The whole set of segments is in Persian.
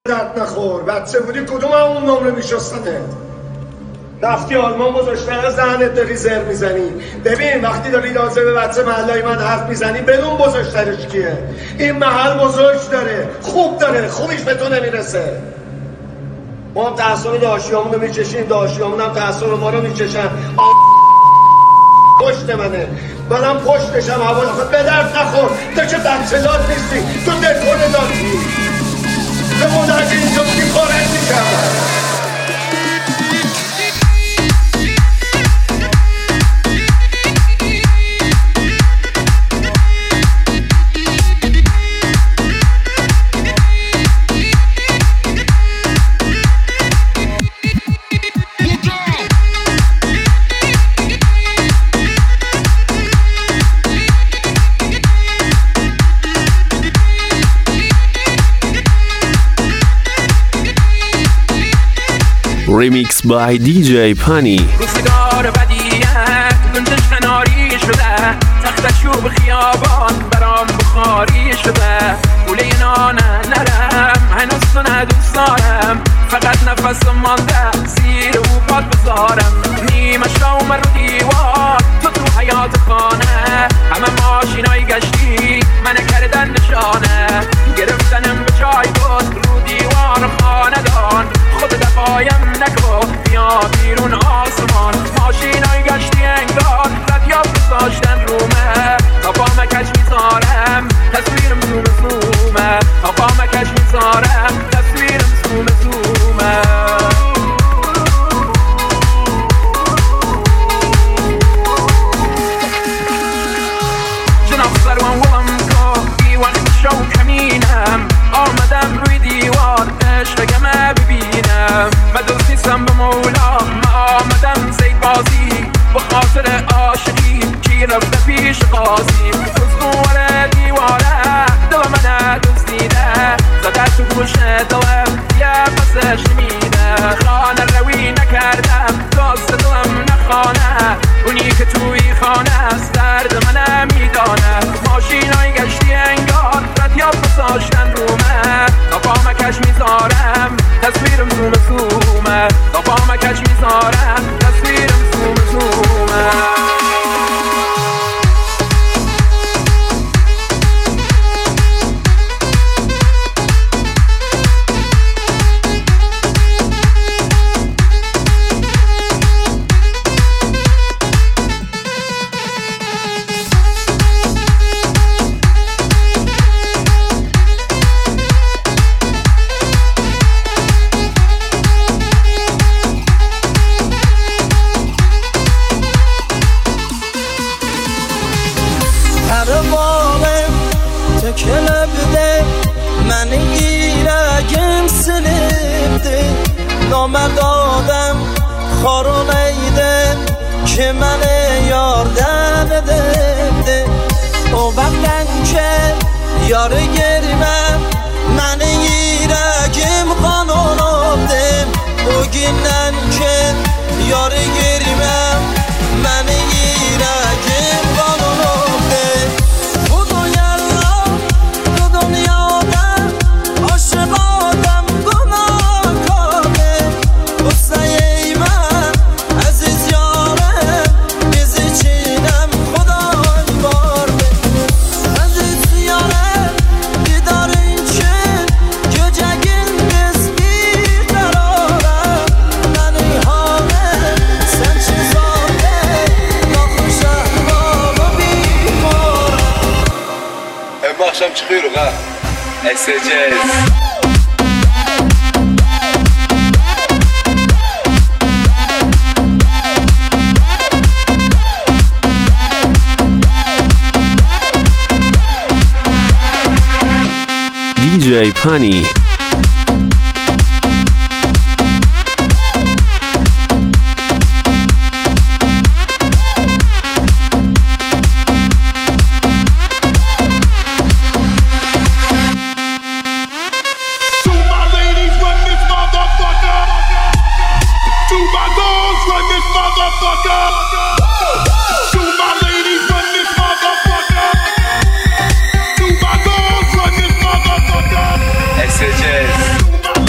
درد نخور. بچه بودی کدوم همون نمره میشستنه؟ رفتی آلمان گذاشتن زنت داری زر میزنی. ببین وقتی داری راجع به بچه محلای من حرف میزنی بدون بزرگترش کیه. این محل بزرگ داره، خوب داره، خوبیش به تو نمیرسه. ما هم تحصیل داشیامون رو میچشیم، داشیامون هم تحصیل ما رو میچشن. پشت منم پشتشم. حوالا به درد نخور. تو که بچه داد نیستی، تو دلکنه دادی. به مدرک اینجا بودی کارت میکردن. Remix by DJ Pani. روزگار بدیت گنجش خناری شده، تخت چوب خیابان برام بخاری شده. گوله نانه نرم هنوز تو ندوست دارم، فقط نفس مانده زیر او پاد بذارم. نیمه شاوم رو دیوار تو حیات خانه، همه ماشینای گشتی من کردن نشانه. گرفتنم به جای بود رو دیوار خانه دان، خود دفایم نکن بیا بیرون آسمان. ماشینای گشتی انگار ردیاب بذاشتن رومه، تا پا مکش میذارم تصویرم زوم زومه. تا پا مکش میذارم تصویرم زوم زومه. جناب سروان ولم کن دیوان شو کمینم، آمدم روی دیوار عشقگمه ببینم. مدوز نیستم به مولا، ما آمدم زید بازی به خاطر عاشقی کی رفته پیش قاضی. روزگوار دیواره دل منه دزدیده، زده تو گوش دلم یه پسش نمیده. خانه روی نکردم راست دلم نخانه، اونی که توی خانه است درد منه میدانه. ماشینای گشتی انگار ردیاب بذاشتن رومه، تا پا مکش میذارم تصویرم زوم زومه. تا پا مکش میذارم تصویرم زوم زومه. نامرد آدم خارون ایده که من یاردن ده. او وقتن که یار گریمم من یرگم قانون آبده. او گینن که یار گریمم من یرگم قانون آبده. او دو دنیادم عاشق آدم akşam çıkıyoruz ha. Eseceğiz. DJ Pani. Eseceğiz.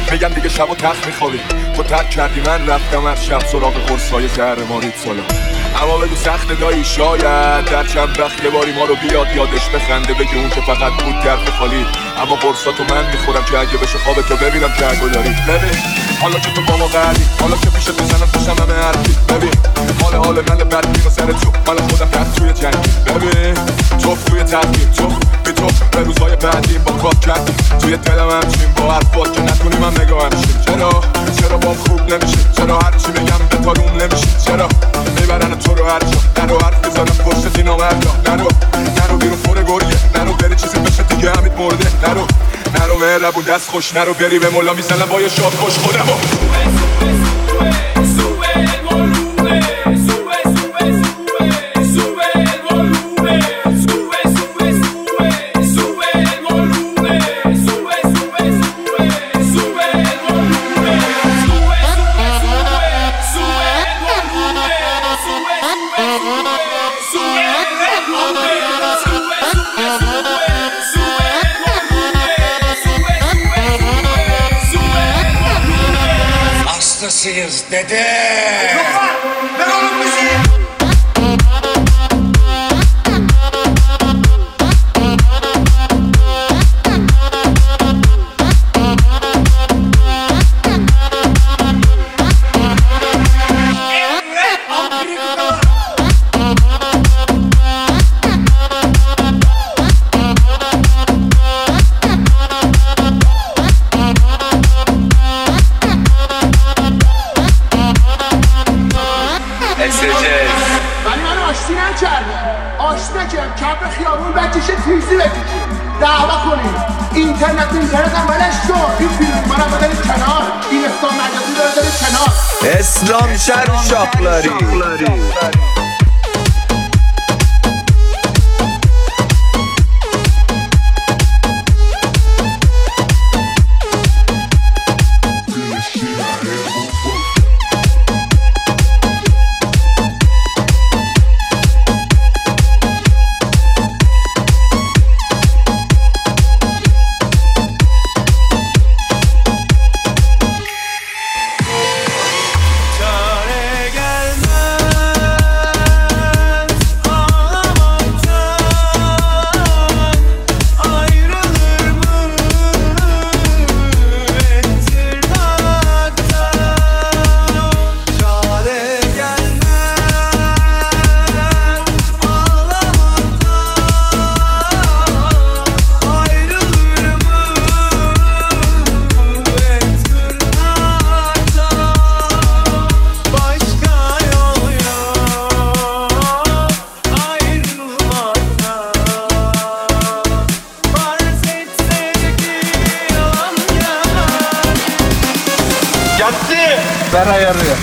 میگن دیگه شب و تخت میخوابی، تو ترک کردی من رفتم از شب سراغ قرصای زهر مارید سالا. اما بگو سخت دایی شاید در چند وقت یه باری ما رو بیاد یادش بخنده، بگی اون که فقط بود درد خالی. اما قرصاتو من میخورم که اگه بشه خواب تو ببینم که اگه داری. ببین حالا که تو با ما قردی، حالا که پیشت بزنم توشم همه حرفی. ببین حال من بدبین و سر تو من خودم رفت توی جنگی. ببین توف توی تفکیم، تو بی تو به روزهای بعدیم با کات کردیم. توی دلم همچین با حرفات که نکنیم هم نگاه همشیم. چرا بام خوب نمیشه، چرا هرچی بگم به تاروم نمیشه، چرا میبرن تو رو هر جا، نرو حرف بزنم پشت اینا مردا. نرو بیرون فور گریه، نرو بری چیزی بشه دیگه همید مرده. نرو مهربون دست خوش، نرو بری به مولا میزنم با یه شاد خوش خودمو. Hastasıyız dede. Ver oğlum bizi. ولی من آشتی نکردم، آشتی نکردم. کف خیابون بکشه تیزی بکشه دعوا کنیم. اینترنت هم بلش شد. این فیلم منم بدارید کنار، این اسلام مجازی داره دارید کنار. اسلام شهر شاقلاری. Ben ayarlıyor.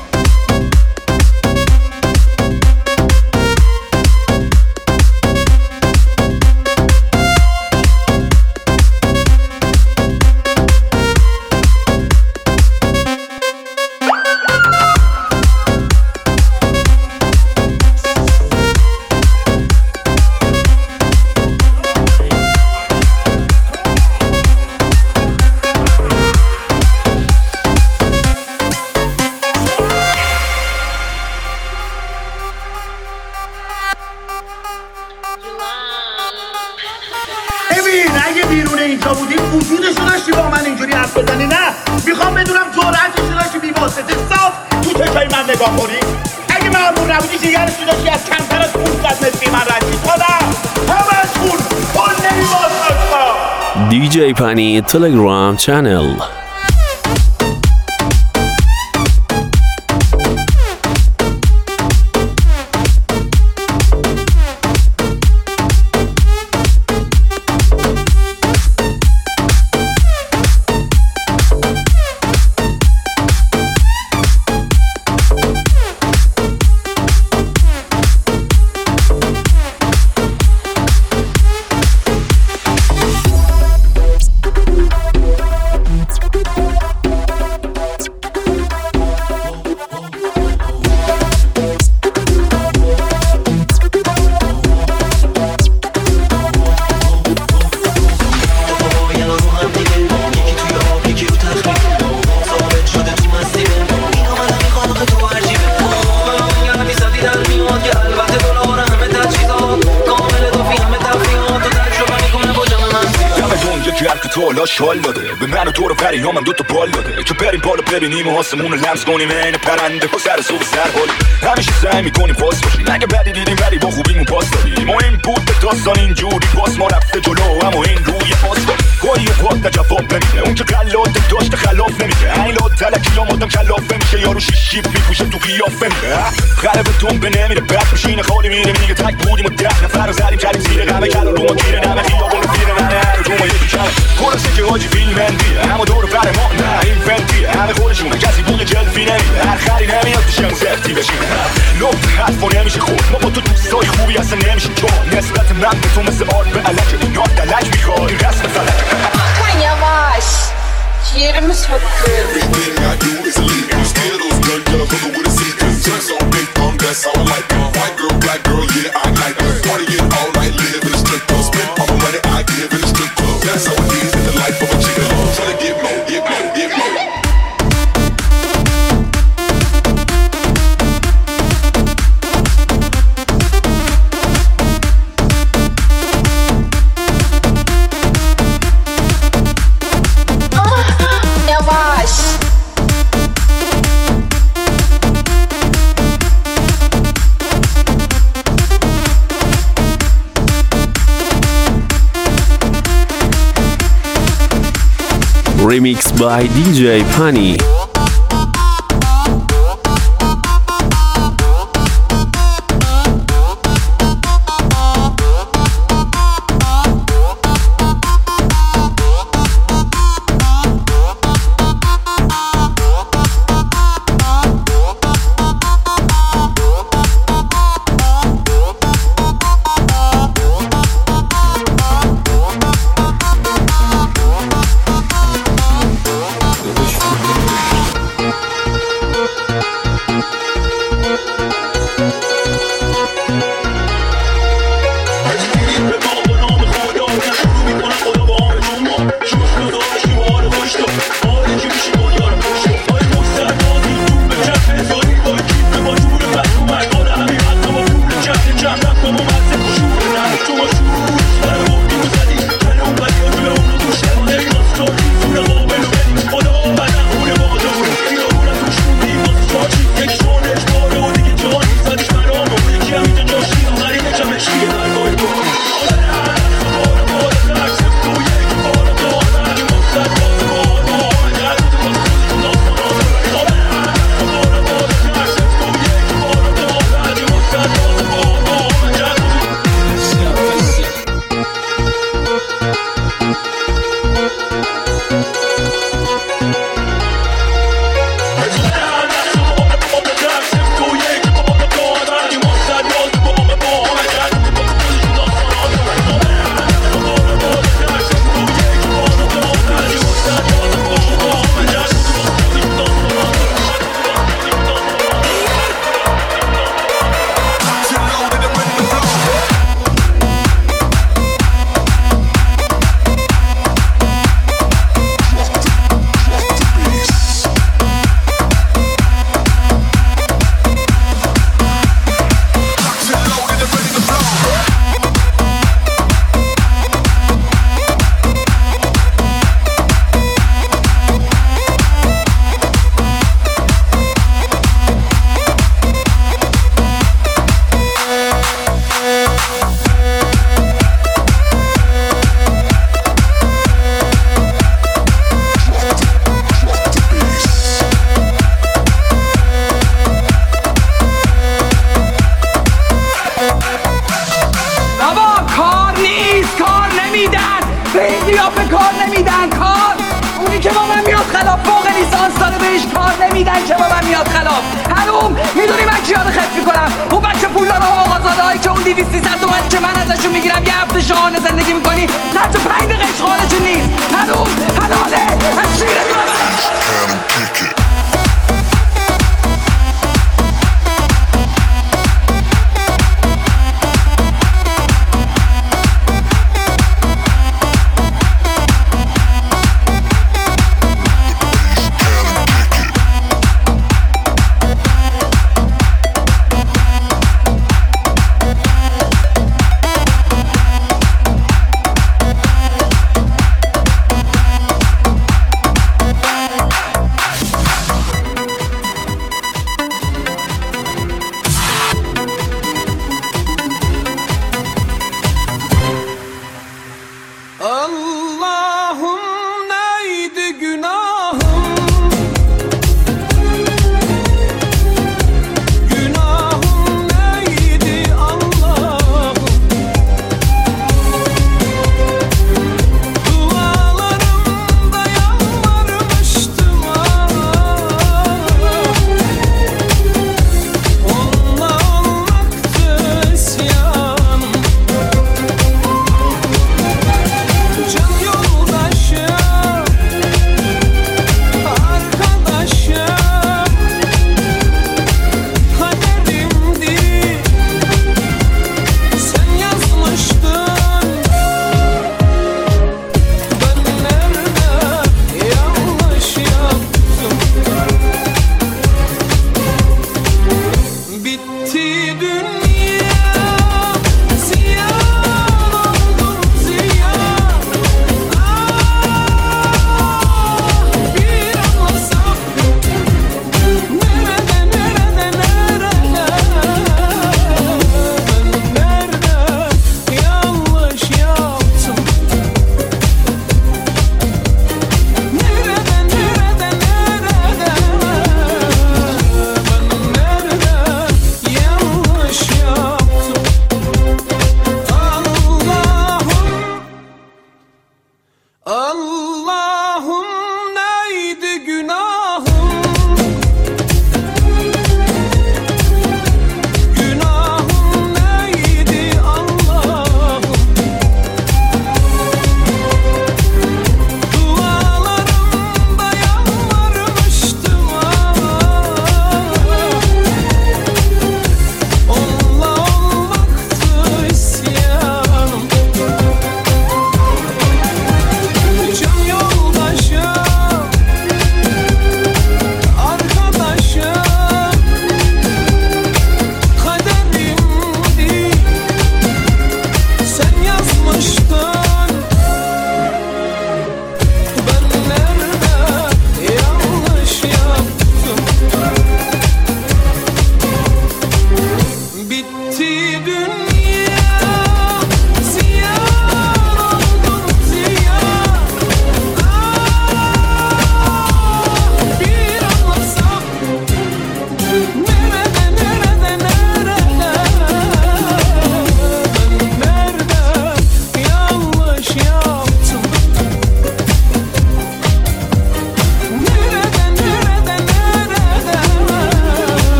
اگه بیرون اینجا بودی وجودشو داشتی با من اینجوری حرف بزنی؟ نه، میخوام بدونم جرأتشو داشتی بی واسطه صاف تو چشای من نگاه کنی. اگه مأمور نبودی جگرشو داشتی از کمتر از 500 متری من رنجی خودم همتون کل نمیباز DJ Pani Telegram channel. تو حالا شال داده به من و دور و بریامم دوتا بال داده که بریم بالا ببینیم و آسمون رو لمس کنیم این پرنده با سر صبح سر حالی همیشه سعی میکنیم پاس باشیم اگه بدی دیدیم ولی با خوبیمون پاس دادیم ما این بود به داستان اینجوری پاس ما رفته جلو اما این روی پاس داریم گاهی اوقات نه جواب نمیده اون که قلاده داشت خلاف نمیده این لات تلکی یا مادم کلاف میشه یارو شیشیب میپوشه تو قیافه میده قلب دنبه نمیره بعد ماشین خالی میره میگه تک بودیم و 10 نفر رو زدیم کردیم زیر غمه کلا رو ما گیره نمه خیابون پیره نه هر رو ما یکی کمه خلاصه که حاجی فیلم اندیه اما دور بر ما نه این فنتیه همه خودشونه کسی بوی جلفی نمیده هر خری نمیاد پیشمون زفتی بشیم لفت حرفا نمیشه خود ما با تو دوستای خوبی اصلا نمیشه چون نسبت من به تو مثل آرد به علک اینا دلک میخواد این رسم فلک yavaş ciğerimiz fıttı. Everything I do is illegal. Skittles, gun, yellow, color with a sequin. Drinks on big pump, that's all I like. White girl, black girl, yeah, I like her. Party it all night, live in a strip club. Spend all the money I give in a strip club. That's how it is in the life of a chicken. Tryna get more, get more, get more. Yavaş. Remix by DJ Pani. نمیدن که با من میاد خلاف. هنوم میدونی من کیانو خط میکنم؟ اون بچه پولدار و آقازاده هایی که اون 200-300 تومن که من ازشون میگیرم یه هفته شاهانه زندگی میکنی حتی 5 دقیقه اشغالشون نیست. هنوم حلاله از شیر دارم.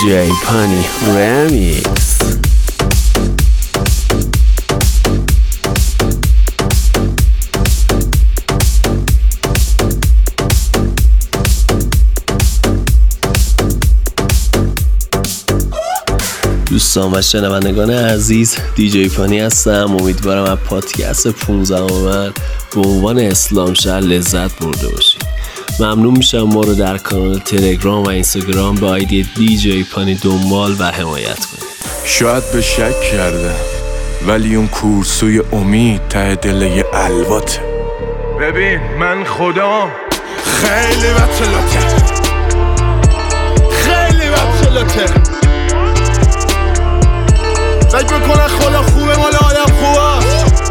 Pani Remix. دوستان و شنوندگان عزیز، دیجی پانی هستم. امیدوارم از پادکست 15 من به عنوان اسلام شهر لذت برده باشید. ممنون میشم ما رو در کانال تلگرام و اینستاگرام با آیدی دیجی پانی دنبال و حمایت کنید. شاید به شک کردم ولی اون کورسوی امید ته دل یه الواته. ببین من خودم خیلی بطلاته، خیلی بطلاته. فکر میکنن خدا خوبه مال آدم خوبه،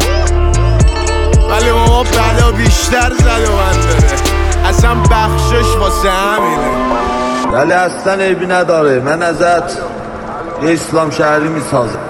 ولی ما بلا بیشتر زد و من داره. اصلا بخشش واسه همینه، ولی اصلا عیبی نداره. من ازت یه اسلام شهری میسازم.